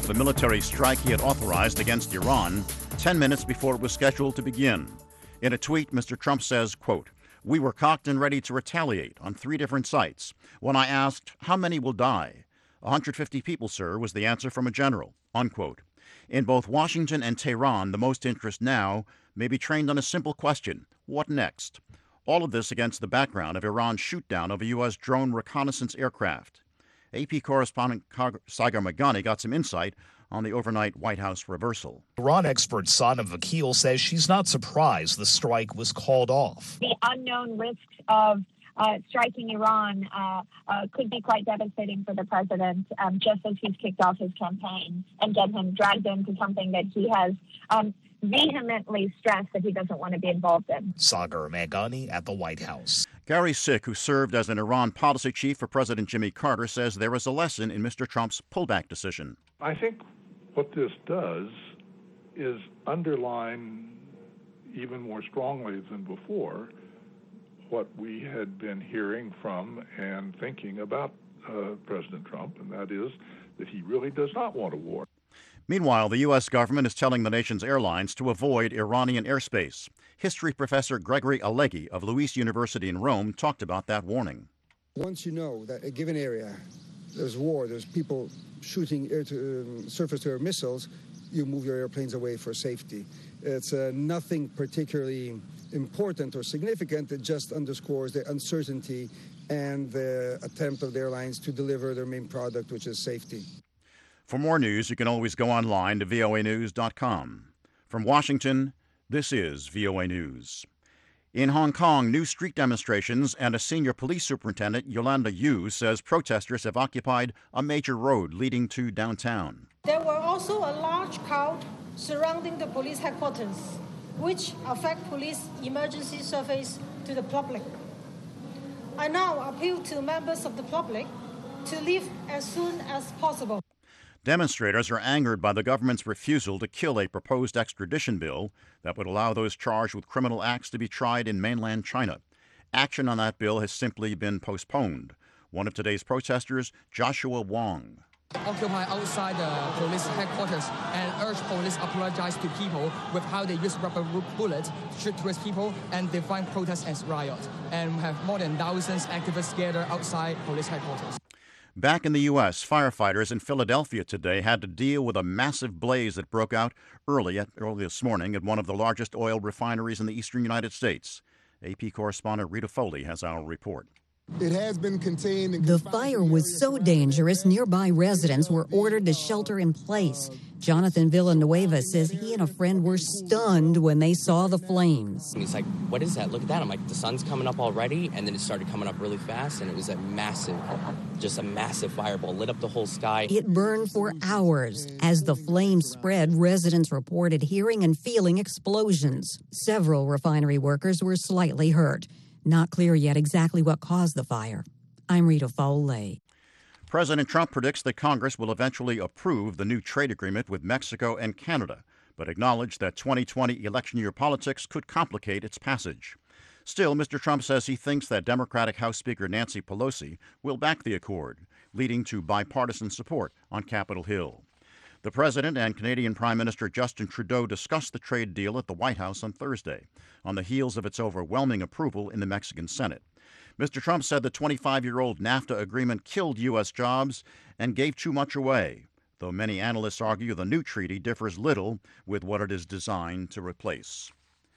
the military strike he had authorized against Iran 10 minutes before it was scheduled to begin. In a tweet, Mr. Trump says, quote, "We were cocked and ready to retaliate on 3 different sites. When I asked, how many will die? 150 people, sir, was the answer from a general," unquote. In both Washington and Tehran, the most interest now may be trained on a simple question: what next? All of this against the background of Iran's shoot-down of a U.S. drone reconnaissance aircraft. AP correspondent Sagar Meghani got some insight on the overnight White House reversal. Iran expert Sana Vakil says she's not surprised the strike was called off. The unknown risks of striking Iran could be quite devastating for the president, just as he's kicked off his campaign and dragged into something that he has vehemently stressed that he doesn't want to be involved in. Sagar Meghani at the White House. Gary Sick, who served as an Iran policy chief for President Jimmy Carter, says there is a lesson in Mr. Trump's pullback decision. I think what this does is underline even more strongly than before what we had been hearing from and thinking about President Trump, and that is that he really does not want a war. Meanwhile, the U.S. government is telling the nation's airlines to avoid Iranian airspace. History professor Gregory Alleghi of Luis University in Rome talked about that warning. Once you know that a given area, there's war, there's people shooting surface-to-air missiles, you move your airplanes away for safety. It's nothing particularly important or significant. It just underscores the uncertainty and the attempt of the airlines to deliver their main product, which is safety. For more news, you can always go online to voanews.com. From Washington, this is VOA News. In Hong Kong, new street demonstrations and a senior police superintendent, Yolanda Yu, says protesters have occupied a major road leading to downtown. There were also a large crowd surrounding the police headquarters, which affect police emergency service to the public. I now appeal to members of the public to leave as soon as possible. Demonstrators are angered by the government's refusal to kill a proposed extradition bill that would allow those charged with criminal acts to be tried in mainland China. Action on that bill has simply been postponed. One of today's protesters, Joshua Wong. Occupy outside the police headquarters and urge police apologize to people with how they use rubber bullets to shoot towards people and define protests as riot. And we have more than thousands activists gathered outside police headquarters. Back in the U.S., firefighters in Philadelphia today had to deal with a massive blaze that broke out early this morning at one of the largest oil refineries in the eastern United States. AP correspondent Rita Foley has our report. It has been contained. The fire was so dangerous, nearby residents were ordered to shelter in place. Jonathan Villanueva says he and a friend were stunned when they saw the flames. He's like, what is that? Look at that. I'm like, the sun's coming up already. And then it started coming up really fast. And it was a massive fireball, lit up the whole sky. It burned for hours. As the flames spread, residents reported hearing and feeling explosions. Several refinery workers were slightly hurt. Not clear yet exactly what caused the fire. I'm Rita Foley. President Trump predicts that Congress will eventually approve the new trade agreement with Mexico and Canada, but acknowledged that 2020 election year politics could complicate its passage. Still, Mr. Trump says he thinks that Democratic House Speaker Nancy Pelosi will back the accord, leading to bipartisan support on Capitol Hill. The president and Canadian Prime Minister Justin Trudeau discussed the trade deal at the White House on Thursday, on the heels of its overwhelming approval in the Mexican Senate. Mr. Trump said the 25-year-old NAFTA agreement killed U.S. jobs and gave too much away, though many analysts argue the new treaty differs little with what it is designed to replace.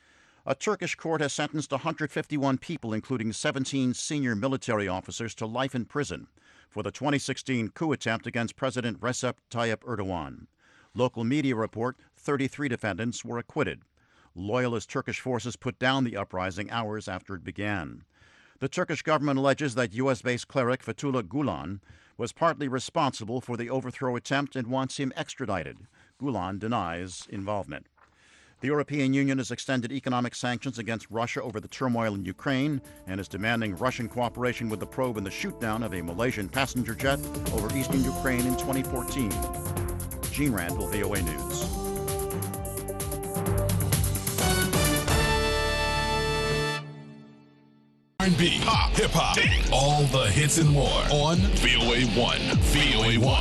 A Turkish court has sentenced 151 people, including 17 senior military officers, to life in prison for the 2016 coup attempt against President Recep Tayyip Erdogan. Local media report 33 defendants were acquitted. Loyalist Turkish forces put down the uprising hours after it began. The Turkish government alleges that U.S.-based cleric Fethullah Gulen was partly responsible for the overthrow attempt and wants him extradited. Gulen denies involvement. The European Union has extended economic sanctions against Russia over the turmoil in Ukraine and is demanding Russian cooperation with the probe in the shoot-down of a Malaysian passenger jet over eastern Ukraine in 2014. Gene Randall, VOA News. R&B, pop, hip-hop, all the hits and more on VOA1. VOA1.